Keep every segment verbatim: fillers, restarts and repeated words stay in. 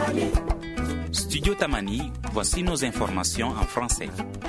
Studio Tamani, voici nos informations en français.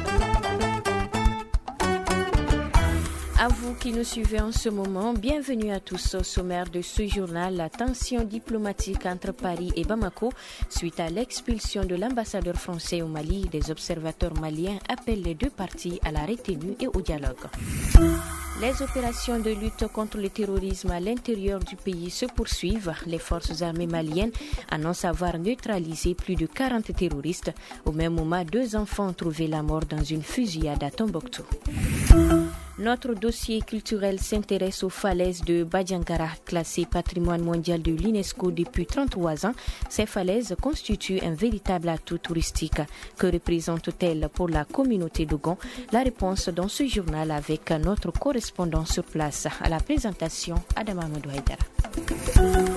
À vous qui nous suivez en ce moment, bienvenue à tous au sommaire de ce journal. La tension diplomatique entre Paris et Bamako suite à l'expulsion de l'ambassadeur français au Mali. Des observateurs maliens appellent les deux parties à la retenue et au dialogue. Les opérations de lutte contre le terrorisme à l'intérieur du pays se poursuivent. Les forces armées maliennes annoncent avoir neutralisé plus de quarante terroristes. Au même moment, deux enfants ont trouvé la mort dans une fusillade à Tombouctou. Notre dossier culturel s'intéresse aux falaises de Badiangara, classées patrimoine mondial de l'UNESCO depuis trente-trois ans. Ces falaises constituent un véritable atout touristique. Que représentent-elles pour la communauté d'Ogon? La réponse dans ce journal avec notre correspondant sur place. À la présentation, Adam Amadou Haïdara.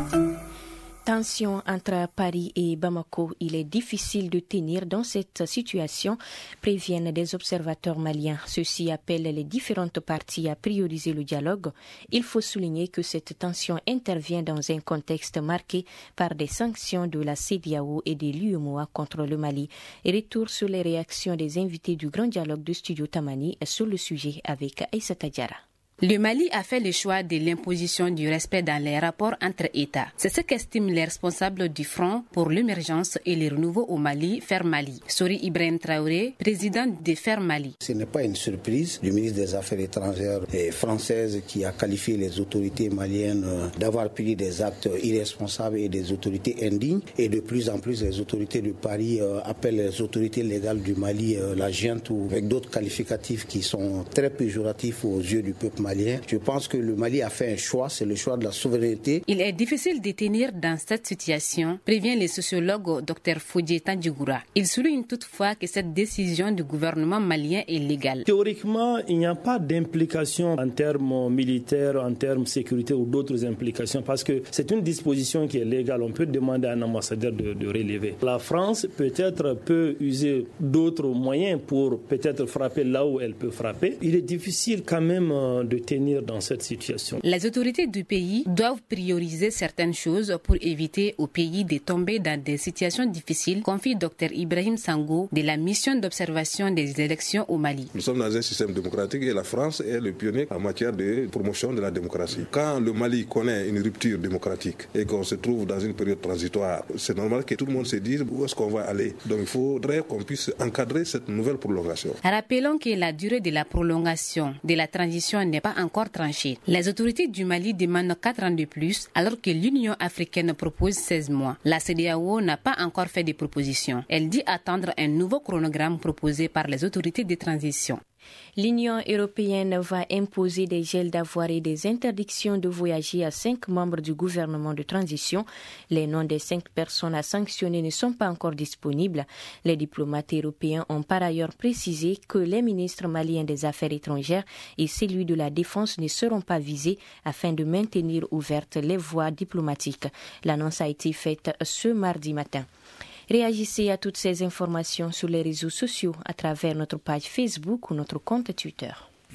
Tension entre Paris et Bamako, il est difficile de tenir dans cette situation, préviennent des observateurs maliens. Ceux-ci appellent les différentes parties à prioriser le dialogue. Il faut souligner que cette tension intervient dans un contexte marqué par des sanctions de la CEDEAO et de l'U E M O A contre le Mali. Et retour sur les réactions des invités du Grand Dialogue de Studio Tamani sur le sujet avec Aïssata Diarra. Le Mali a fait le choix de l'imposition du respect dans les rapports entre États. C'est ce qu'estiment les responsables du Front pour l'émergence et le renouveau au Mali, Faire Mali. Sori Ibrahim Traoré, président de Faire Mali. Ce n'est pas une surprise du ministre des Affaires étrangères française qui a qualifié les autorités maliennes d'avoir pris des actes irresponsables et des autorités indignes. Et de plus en plus, les autorités de Paris appellent les autorités légales du Mali la junte ou avec d'autres qualificatifs qui sont très péjoratifs aux yeux du peuple malien. Je pense que le Mali a fait un choix, c'est le choix de la souveraineté. Il est difficile de tenir dans cette situation, prévient le sociologue Dr Fodje Tandjigoura. Il souligne toutefois que cette décision du gouvernement malien est légale. Théoriquement, il n'y a pas d'implication en termes militaires, en termes sécurité ou d'autres implications, parce que c'est une disposition qui est légale. On peut demander à un ambassadeur de, de relever. La France peut-être peut user d'autres moyens pour peut-être frapper là où elle peut frapper. Il est difficile quand même de tenir dans cette situation. Les autorités du pays doivent prioriser certaines choses pour éviter au pays de tomber dans des situations difficiles, confie Dr Ibrahim Sango de la mission d'observation des élections au Mali. Nous sommes dans un système démocratique et la France est le pionnier en matière de promotion de la démocratie. Quand le Mali connaît une rupture démocratique et qu'on se trouve dans une période transitoire, c'est normal que tout le monde se dise où est-ce qu'on va aller. Donc il faudrait qu'on puisse encadrer cette nouvelle prolongation. Rappelons que la durée de la prolongation de la transition n'est pas encore tranchée. Les autorités du Mali demandent quatre ans de plus, alors que l'Union africaine propose seize mois. La CEDEAO n'a pas encore fait de propositions. Elle dit attendre un nouveau chronogramme proposé par les autorités de transition. L'Union européenne va imposer des gels d'avoirs et des interdictions de voyager à cinq membres du gouvernement de transition. Les noms des cinq personnes à sanctionner ne sont pas encore disponibles. Les diplomates européens ont par ailleurs précisé que les ministres maliens des Affaires étrangères et celui de la Défense ne seront pas visés afin de maintenir ouvertes les voies diplomatiques. L'annonce a été faite ce mardi matin. Réagissez à toutes ces informations sur les réseaux sociaux à travers notre page Facebook ou notre compte Twitter.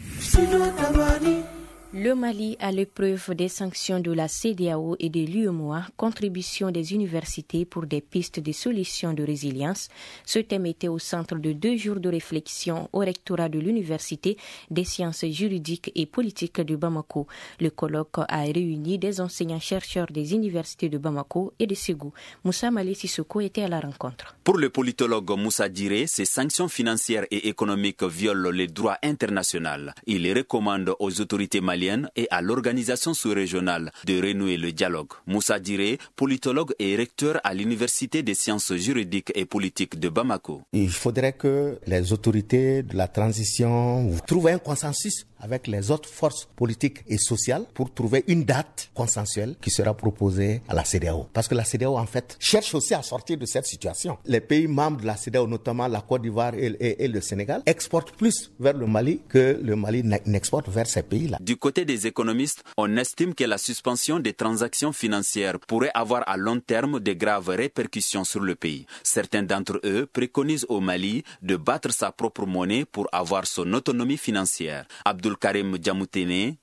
Le Mali à l'épreuve des sanctions de la CEDEAO et de l'U E M O A, contribution des universités pour des pistes de solutions de résilience. Ce thème était au centre de deux jours de réflexion au rectorat de l'Université des sciences juridiques et politiques de Bamako. Le colloque a réuni des enseignants-chercheurs des universités de Bamako et de Ségou. Moussa Malé Sissoko était à la rencontre. Pour le politologue Moussa Diré, ces sanctions financières et économiques violent les droits internationaux. Il recommande aux autorités maliennes et à l'organisation sous-régionale de renouer le dialogue. Moussa Diré, politologue et recteur à l'Université des sciences juridiques et politiques de Bamako. Il faudrait que les autorités de la transition trouvent un consensus avec les autres forces politiques et sociales pour trouver une date consensuelle qui sera proposée à la CEDEAO. Parce que la CEDEAO, en fait, cherche aussi à sortir de cette situation. Les pays membres de la CEDEAO, notamment la Côte d'Ivoire et, et, et le Sénégal, exportent plus vers le Mali que le Mali n'exporte vers ces pays-là. Du côté des économistes, on estime que la suspension des transactions financières pourrait avoir à long terme de graves répercussions sur le pays. Certains d'entre eux préconisent au Mali de battre sa propre monnaie pour avoir son autonomie financière. Abdul Karim Djamoutene,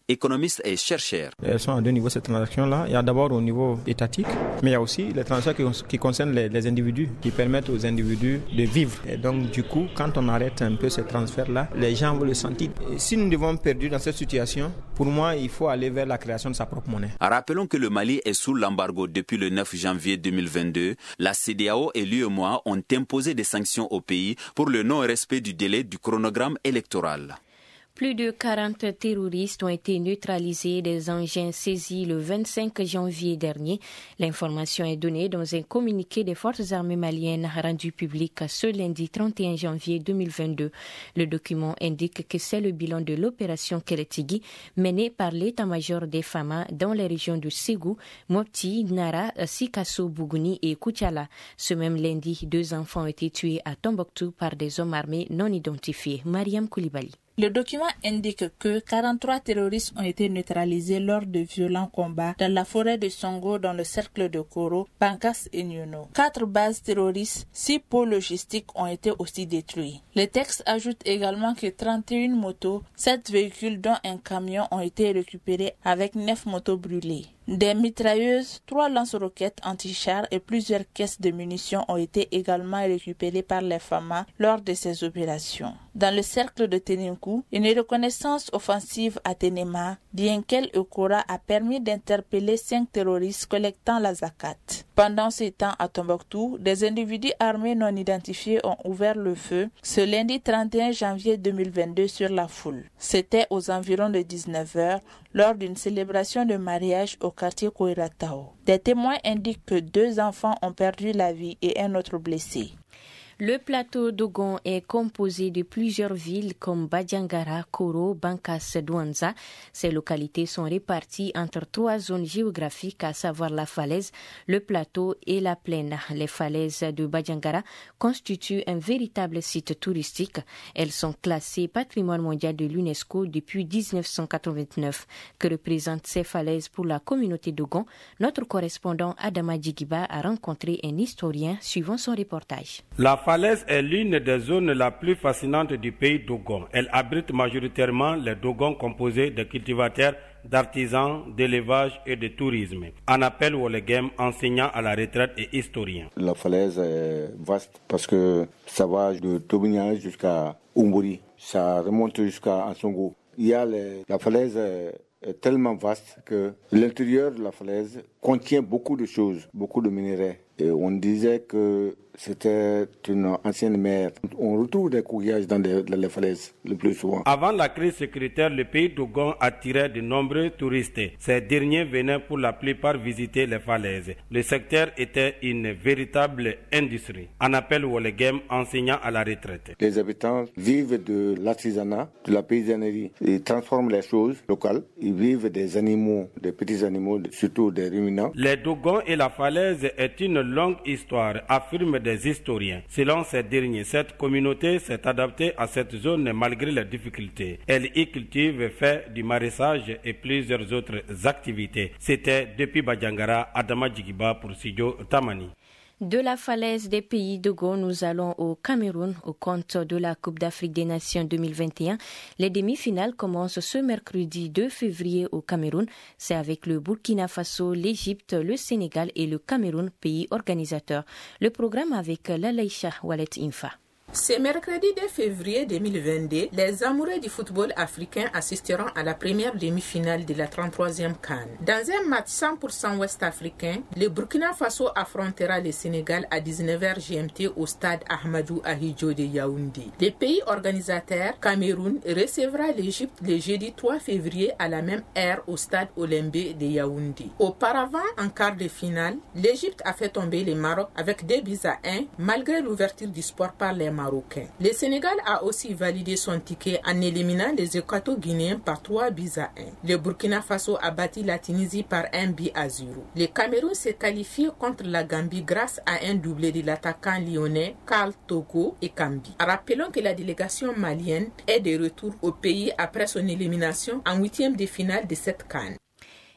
économiste et chercheur. Elles sont à deux niveaux, ces transactions-là. Il y a d'abord au niveau étatique, mais il y a aussi les transactions qui, qui concernent les, les individus, qui permettent aux individus de vivre. Et donc, du coup, quand on arrête un peu ces transferts-là, les gens vont le sentir. Et si nous devons perdre dans cette situation, pour moi, il faut aller vers la création de sa propre monnaie. Rappelons que le Mali est sous l'embargo depuis le neuf janvier deux mille vingt-deux. La C E D E A O et l'U E M O A ont imposé des sanctions au pays pour le non-respect du délai du chronogramme électoral. Plus de quarante terroristes ont été neutralisés des engins saisis le vingt-cinq janvier dernier. L'information est donnée dans un communiqué des forces armées maliennes rendu public ce lundi trente et un janvier deux mille vingt-deux. Le document indique que c'est le bilan de l'opération Keletigi menée par l'état-major des F A M A dans les régions de Ségou, Mopti, Nara, Sikasso, Bougouni et Koutiala. Ce même lundi, deux enfants ont été tués à Tombouctou par des hommes armés non identifiés. Mariam Koulibaly. Le document indique que quarante-trois terroristes ont été neutralisés lors de violents combats dans la forêt de Songo dans le cercle de Koro, Bankas et Nyuno. Quatre bases terroristes, six pôles logistiques ont été aussi détruits. Le texte ajoute également que trente et une motos, sept véhicules dont un camion ont été récupérés avec neuf motos brûlées. Des mitrailleuses, trois lance-roquettes anti-chars et plusieurs caisses de munitions ont été également récupérées par les F A M A lors de ces opérations. Dans le cercle de Teninkou, une reconnaissance offensive à Tenema, Dienkel Okora a permis d'interpeller cinq terroristes collectant la zakat. Pendant ces temps à Tombouctou, des individus armés non identifiés ont ouvert le feu ce lundi trente et un janvier deux mille vingt-deux sur la foule. C'était aux environs de dix-neuf heures lors d'une célébration de mariage au quartier Koiratao. Des témoins indiquent que deux enfants ont perdu la vie et un autre blessé. Le plateau d'Ogon est composé de plusieurs villes comme Badjangara, Koro, Bankas, Douanza. Ces localités sont réparties entre trois zones géographiques, à savoir la falaise, le plateau et la plaine. Les falaises de Badjangara constituent un véritable site touristique. Elles sont classées patrimoine mondial de l'UNESCO depuis dix-neuf cent quatre-vingt-neuf. Que représentent ces falaises pour la communauté d'Ogon? Notre correspondant Adama Djigiba a rencontré un historien suivant son reportage. La falaise est l'une des zones la plus fascinantes du pays d'Ogon. Elle abrite majoritairement les Dogons composés de cultivateurs, d'artisans, d'élevage et de tourisme. En appel Wolegem, enseignant à la retraite et historien. La falaise est vaste parce que ça va de Tobignan jusqu'à Umburi. Ça remonte jusqu'à Ansongo. Il y a les, la falaise est, est tellement vaste que l'intérieur de la falaise contient beaucoup de choses, beaucoup de minéraux. Et on disait que c'était une ancienne mer. On retrouve des coquillages dans, des, dans les falaises le plus souvent. Avant la crise sécuritaire, le pays d'Ogon attirait de nombreux touristes. Ces derniers venaient pour la plupart visiter les falaises. Le secteur était une véritable industrie. En appel Wolegem, enseignant à la retraite. Les habitants vivent de l'artisanat, de la paysannerie. Ils transforment les choses locales. Ils vivent des animaux, des petits animaux, surtout des ruminants. Les Dogons et la falaise est une longue histoire, affirme des historiens. Selon ces derniers, cette communauté s'est adaptée à cette zone malgré les difficultés. Elle y cultive, fait du maraîchage et plusieurs autres activités. C'était depuis Badjangara, Adama Djigiba pour Sidio Tamani. De la falaise des pays d'Ogon, nous allons au Cameroun, au compte de la Coupe d'Afrique des Nations deux mille vingt et un. Les demi-finales commencent ce mercredi deux février au Cameroun. C'est avec le Burkina Faso, l'Égypte, le Sénégal et le Cameroun, pays organisateur. Le programme avec Lalaïcha Walet Infa. Ce mercredi deux février deux mille vingt-deux, les amoureux du football africain assisteront à la première demi-finale de la trente-troisième CAN. Dans un match cent pour cent ouest-africain, le Burkina Faso affrontera le Sénégal à dix-neuf heures G M T au stade Ahmadou Ahidjo de Yaoundé. Le pays organisateur, Cameroun, recevra l'Égypte le jeudi trois février à la même heure au stade Olembe de Yaoundé. Auparavant, en quart de finale, l'Égypte a fait tomber le Maroc avec deux buts à un, malgré l'ouverture du sport par les Marocains. Le Sénégal a aussi validé son ticket en éliminant les Équato-Guinéens par trois buts à un. Le Burkina Faso a battu la Tunisie par un but à zéro. Le Cameroun s'est qualifié contre la Gambie grâce à un doublé de l'attaquant lyonnais Karl Togo et Kambi. Rappelons que la délégation malienne est de retour au pays après son élimination en huitième de finale de cette CAN.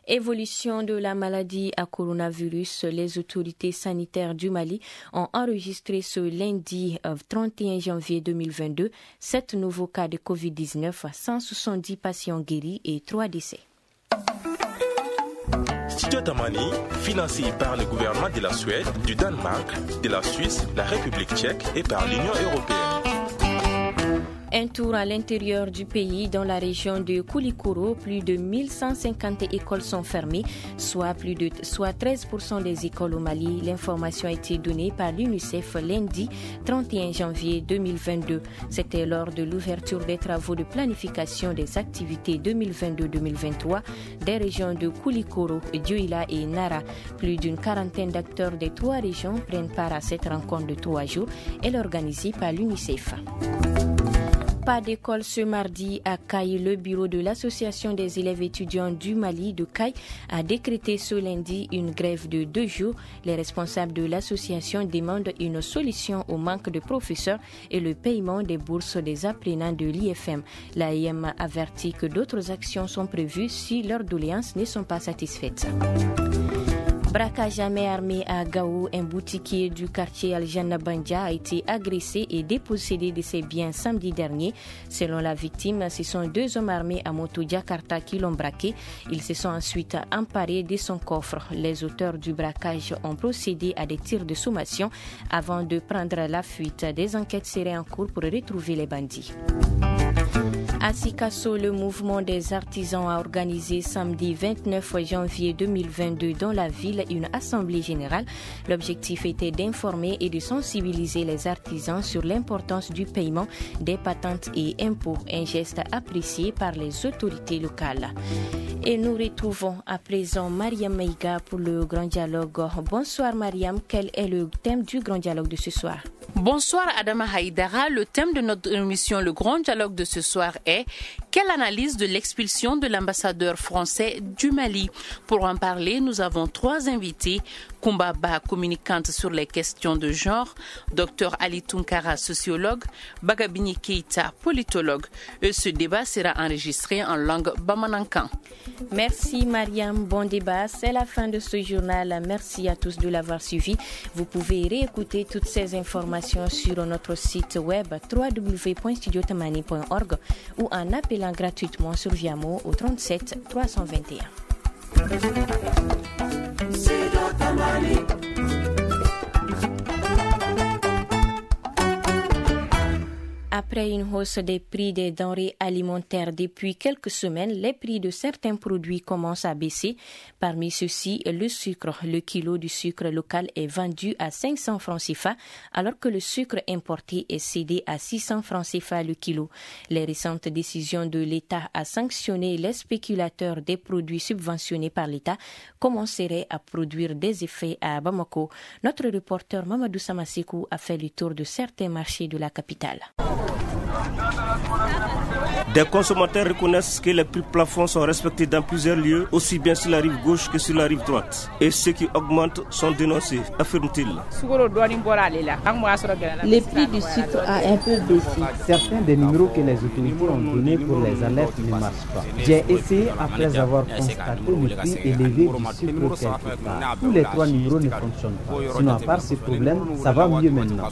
Évolution de la maladie à coronavirus, les autorités sanitaires du Mali ont enregistré ce lundi trente et un janvier deux mille vingt-deux sept nouveaux cas de covid dix-neuf, cent soixante-dix patients guéris et trois décès. Studio Tamani, financé par le gouvernement de la Suède, du Danemark, de la Suisse, la République tchèque et par l'Union européenne. Un tour à l'intérieur du pays, dans la région de Koulikoro, plus de mille cent cinquante écoles sont fermées, soit, plus de, soit treize pour cent des écoles au Mali. L'information a été donnée par l'UNICEF lundi trente et un janvier deux mille vingt-deux. C'était lors de l'ouverture des travaux de planification des activités deux mille vingt-deux deux mille vingt-trois des régions de Koulikoro, Dioula et Nara. Plus d'une quarantaine d'acteurs des trois régions prennent part à cette rencontre de trois jours. Elle est organisée par l'UNICEF. Pas d'école ce mardi à Caille. Le bureau de l'Association des élèves étudiants du Mali de Caille a décrété ce lundi une grève de deux jours. Les responsables de l'association demandent une solution au manque de professeurs et le paiement des bourses des apprenants de l'I F M. L'A I M avertit que d'autres actions sont prévues si leurs doléances ne sont pas satisfaites. Braquage à main armée à Gao, un boutiquier du quartier Al-Janna Banja a été agressé et dépossédé de ses biens samedi dernier. Selon la victime, ce sont deux hommes armés à moto Jakarta qui l'ont braqué. Ils se sont ensuite emparés de son coffre. Les auteurs du braquage ont procédé à des tirs de sommation avant de prendre la fuite. Des enquêtes seraient en cours pour retrouver les bandits. À Sikasso, le mouvement des artisans a organisé samedi vingt-neuf janvier deux mille vingt-deux dans la ville une assemblée générale. L'objectif était d'informer et de sensibiliser les artisans sur l'importance du paiement des patentes et impôts, un geste apprécié par les autorités locales. Et nous retrouvons à présent Mariam Meiga pour le Grand Dialogue. Bonsoir Mariam, quel est le thème du Grand Dialogue de ce soir? Bonsoir Adama Haïdara, le thème de notre émission Le Grand Dialogue de ce soir est quelle analyse de l'expulsion de l'ambassadeur français du Mali? Pour en parler, nous avons trois invités. Koumbaba, communicante sur les questions de genre, Docteur Ali Tunkara, sociologue, Bagabini Keita, politologue. Et ce débat sera enregistré en langue bamanankan. Merci Mariam, bon débat. C'est la fin de ce journal. Merci à tous de l'avoir suivi. Vous pouvez réécouter toutes ces informations sur notre site web w w w point studio tamani point org ou en appelant gratuitement sur Viamo au trente-sept trois cent vingt et un. Après une hausse des prix des denrées alimentaires depuis quelques semaines, les prix de certains produits commencent à baisser. Parmi ceux-ci, le sucre. Le kilo du sucre local est vendu à cinq cents francs C F A, alors que le sucre importé est cédé à six cents francs C F A le kilo. Les récentes décisions de l'État à sanctionner les spéculateurs des produits subventionnés par l'État commenceraient à produire des effets à Bamako. Notre reporter Mamadou Samasekou a fait le tour de certains marchés de la capitale. Des consommateurs reconnaissent que les prix plafonds sont respectés dans plusieurs lieux, aussi bien sur la rive gauche que sur la rive droite. Et ceux qui augmentent sont dénoncés, affirme-t-il. Les prix du sucre ont un peu baissé. Certains des numéros que les autorités ont donnés pour les alertes ne marchent pas. J'ai essayé après avoir constaté le prix élevé du sucre quelque part. Tous les trois numéros ne fonctionnent pas. Sinon, à part ce problème, ça va mieux maintenant.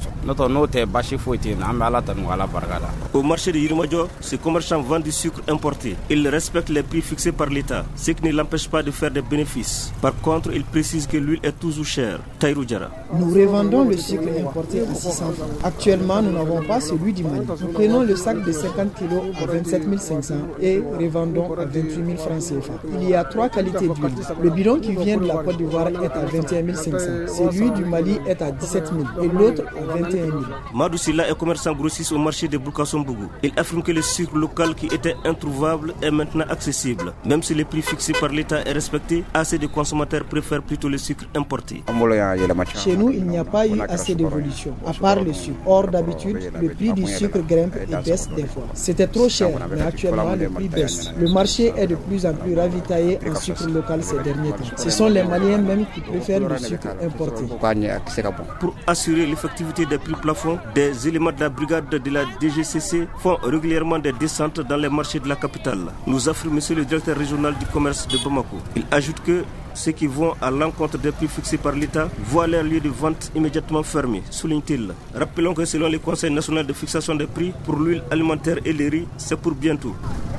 Au marché de Yirumadjo, ces commerçants vendent du sucre importé. Ils respectent les prix fixés par l'État, ce qui ne l'empêche pas de faire des bénéfices. Par contre, ils précisent que l'huile est toujours chère. Taïrou Diara. Nous revendons le sucre importé à six cents francs. Actuellement, nous n'avons pas celui du Mali. Nous prenons le sac de cinquante kilos à vingt-sept mille cinq cents et revendons à vingt-huit mille francs C F A. Il y a trois qualités d'huile. Le bidon qui vient de la Côte d'Ivoire est à vingt et un mille cinq cents. Celui du Mali est à dix-sept mille et l'autre à vingt et un mille. Madou Silla est commerçant grossiste au marché de Boukasson-Bougou. Il affirme que le sucre local qui était introuvable est maintenant accessible. Même si le prix fixé par l'État est respecté, assez de consommateurs préfèrent plutôt le sucre importé. Chez nous, il n'y a pas eu assez d'évolution, à part le sucre. Or, d'habitude, le prix du sucre grimpe et baisse des fois. C'était trop cher, mais actuellement, le prix baisse. Le marché est de plus en plus ravitaillé en sucre local ces derniers temps. Ce sont les Maliens même qui préfèrent le sucre importé. Pour assurer l'effectivité des prix plafonds, des éléments de la brigade de la D G C C C font régulièrement des descentes dans les marchés de la capitale, nous affirme monsieur le directeur régional du commerce de Bamako. Il ajoute que ceux qui vont à l'encontre des prix fixés par l'État voient leur lieu de vente immédiatement fermé, souligne-t-il. Rappelons que selon le Conseil national de fixation des prix pour l'huile alimentaire et les riz, c'est pour bientôt.